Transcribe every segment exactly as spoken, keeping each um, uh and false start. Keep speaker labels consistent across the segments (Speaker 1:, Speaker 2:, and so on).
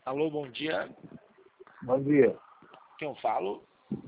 Speaker 1: Alô, bom dia.
Speaker 2: Bom dia.
Speaker 1: Quem eu falo?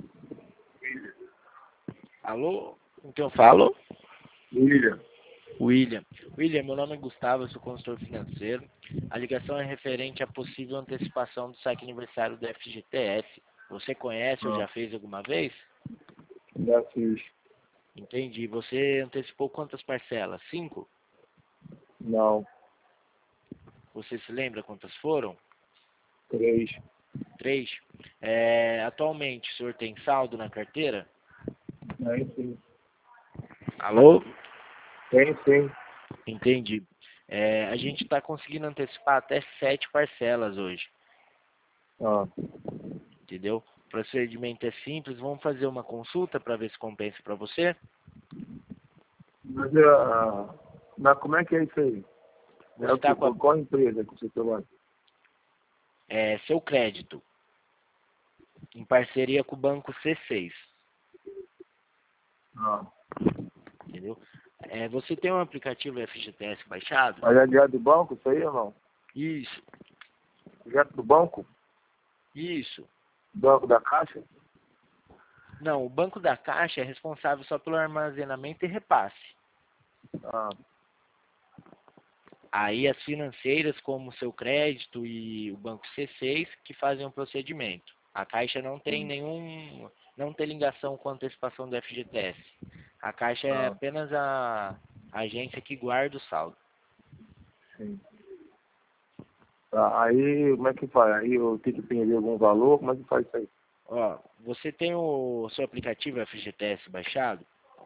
Speaker 1: Alô? Com quem eu falo?
Speaker 2: William.
Speaker 1: William. William, meu nome é Gustavo, eu sou consultor financeiro. A ligação é referente à possível antecipação do saque aniversário do F G T S. Você conhece ou
Speaker 2: Ah,
Speaker 1: já fez alguma vez?
Speaker 2: já fiz.
Speaker 1: Entendi. Você antecipou quantas parcelas? Cinco?
Speaker 2: Não,
Speaker 1: Você se lembra quantas foram?
Speaker 2: três.
Speaker 1: Três? É, atualmente, o senhor tem saldo na carteira?
Speaker 2: Tem sim.
Speaker 1: Alô?
Speaker 2: Tem sim.
Speaker 1: Entendi. É, a gente está conseguindo antecipar até sete parcelas hoje,
Speaker 2: Ah,
Speaker 1: entendeu? O procedimento é simples, vamos fazer uma consulta para ver se compensa para você.
Speaker 2: mas ah, mas como é que é isso aí? É
Speaker 1: Você
Speaker 2: o
Speaker 1: está
Speaker 2: que,
Speaker 1: com a,
Speaker 2: qual empresa que você trabalha?
Speaker 1: é, seu crédito em parceria com o Banco C seis,
Speaker 2: Ah,
Speaker 1: entendeu? É, você tem um aplicativo F G T S baixado?
Speaker 2: mas é direto do banco isso aí ou não?
Speaker 1: Isso,
Speaker 2: Direto do banco?
Speaker 1: isso.
Speaker 2: Banco da Caixa?
Speaker 1: Não, o Banco da Caixa é responsável só pelo armazenamento e repasse.
Speaker 2: Ah,
Speaker 1: Aí as financeiras, como o seu crédito e o Banco C seis, que fazem o procedimento. A Caixa não tem
Speaker 2: sim.
Speaker 1: nenhum, não tem ligação com a antecipação do F G T S. A Caixa é
Speaker 2: Ah,
Speaker 1: apenas a agência que guarda o saldo.
Speaker 2: sim. Tá, aí como é que faz? Aí eu tenho que pedir algum valor? Como é que faz isso aí?
Speaker 1: Ó, você tem o seu aplicativo F G T S baixado?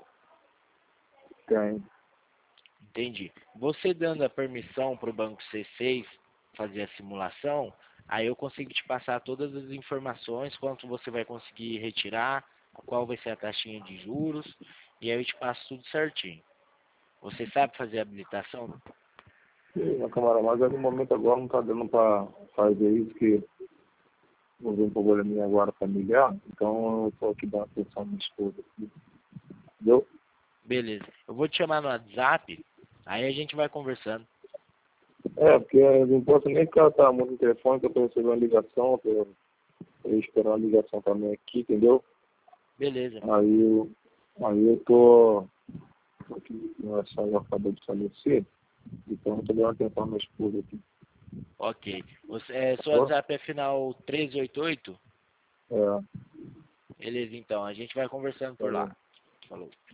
Speaker 2: Tem.
Speaker 1: Entendi. Você dando a permissão para o Banco C seis fazer a simulação, aí eu consigo te passar todas as informações, quanto você vai conseguir retirar, qual vai ser a taxinha de juros, e aí eu te passo tudo certinho. Você sabe fazer a habilitação?
Speaker 2: Sim, meu camarada, mas no momento agora não tá dando pra fazer isso, que houve um probleminha agora familiar, então eu tô aqui dando atenção à minha esposa. Entendeu?
Speaker 1: Beleza. Eu vou te chamar no WhatsApp, aí a gente vai conversando.
Speaker 2: É, porque não posso nem ficar tá, muito no telefone, que eu tô recebendo uma ligação, tô, tô esperando a ligação também aqui, entendeu?
Speaker 1: Beleza.
Speaker 2: Aí eu, aí eu tô, tô aqui, minha sogra acabou de falecer, então eu tô dando atenção à minha esposa aqui,
Speaker 1: Ok. Você, é,
Speaker 2: tá
Speaker 1: seu
Speaker 2: bom?
Speaker 1: WhatsApp é final três oito oito?
Speaker 2: É,
Speaker 1: Beleza, então. A gente vai conversando
Speaker 2: tá
Speaker 1: por
Speaker 2: bom.
Speaker 1: lá. Falou.